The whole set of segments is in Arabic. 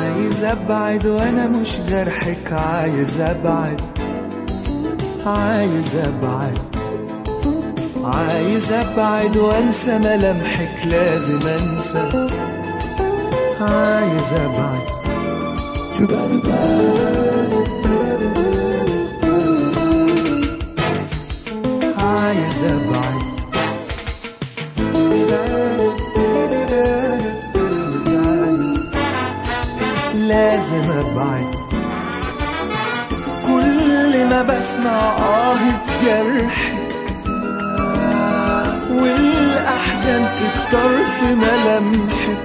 عايز ابعد وانا مش جرحك، عايز ابعد، عايز ابعد، عايز ابعد وانسى ملامحك، لازم انسى، عايز ابعد، عايز ابعد، لازم ابعد. كل ما بسمع آهة جرحك والأحزان تكتر في ملامحك،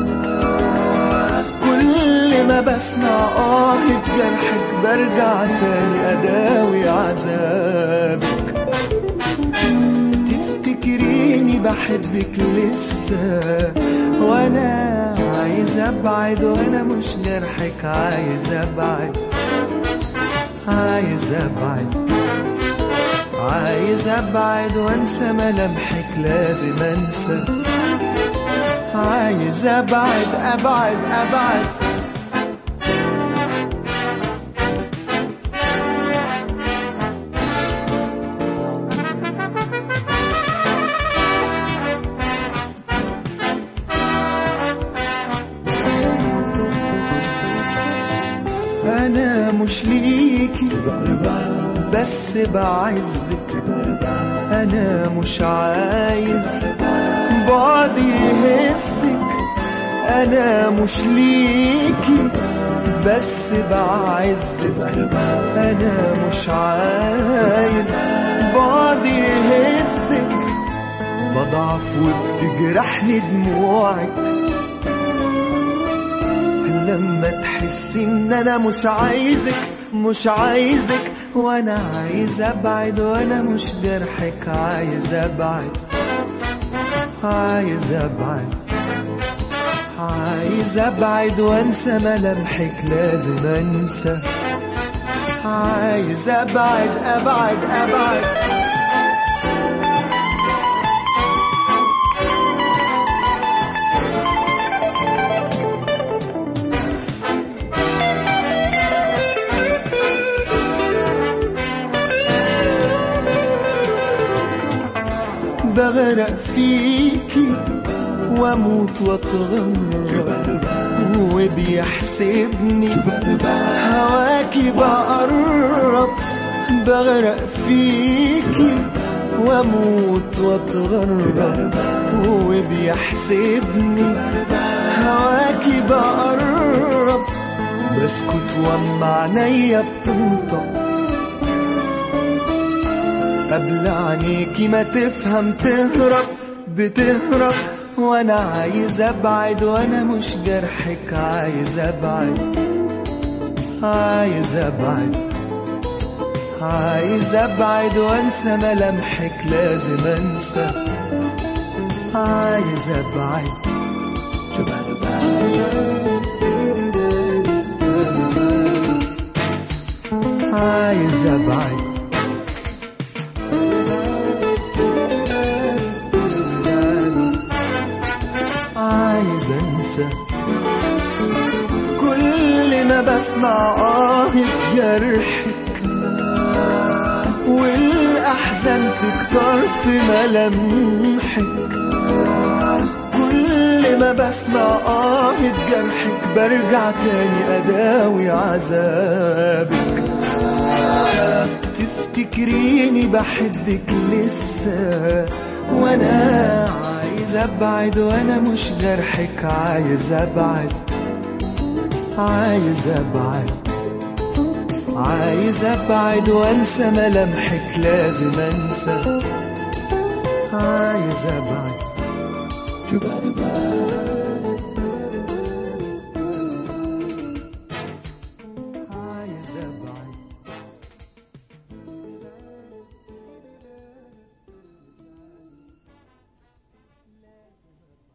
كل ما بسمع آهة جرحك برجع تاني أداوي عذابك. تفتكريني بحبك لسه وأنا عايز أبعد وأنا مش جرحك، عايز أبعد، عايز أبعد، عايز أبعد وأنسى ملامحك، لازم أنسى، عايز أبعد، أبعد، أبعد. أنا مش ليكي بس بعزك، أنا مش عايز بعدي يهزك، أنا مش ليكي بس بعزك، أنا مش عايز بعدي يهزك. بضعف وبتجرحني دموعك لما تحسي ان انا مش عايزك، مش عايزك، وانا عايز ابعد وانا مش جرحك، عايز ابعد، عايز ابعد، عايز ابعد وانسى ملامحك، لازم انسى، عايز ابعد، ابعد، ابعد. بغرق فيكي واموت واتغرق وبيحسبني هواكي بقرب. بغرق فيكي واموت واتغرق وبيحسبني هواكي بقرب. بسكت واما عينيا بتنطق قبل عينيكي ما تفهم تهرب، بتهرب، وانا عايز ابعد وانا مش جرحك، عايز ابعد، عايز ابعد، عايز ابعد وانسى ملامحك، لازم انسى، عايز ابعد، عايز ابعد، عايز انسى. كل ما بسمع آهة جرحك والاحزان تكتر في ملامحك، كل ما بسمع آهة جرحك برجع تاني اداوي عذابك. تفتكريني بحبك لسه وانا عايز ابعد وانا مش جرحك، عايز ابعد، عايز ابعد، عايز ابعد وانسى ملامحك، لازم انسى، عايز ابعد.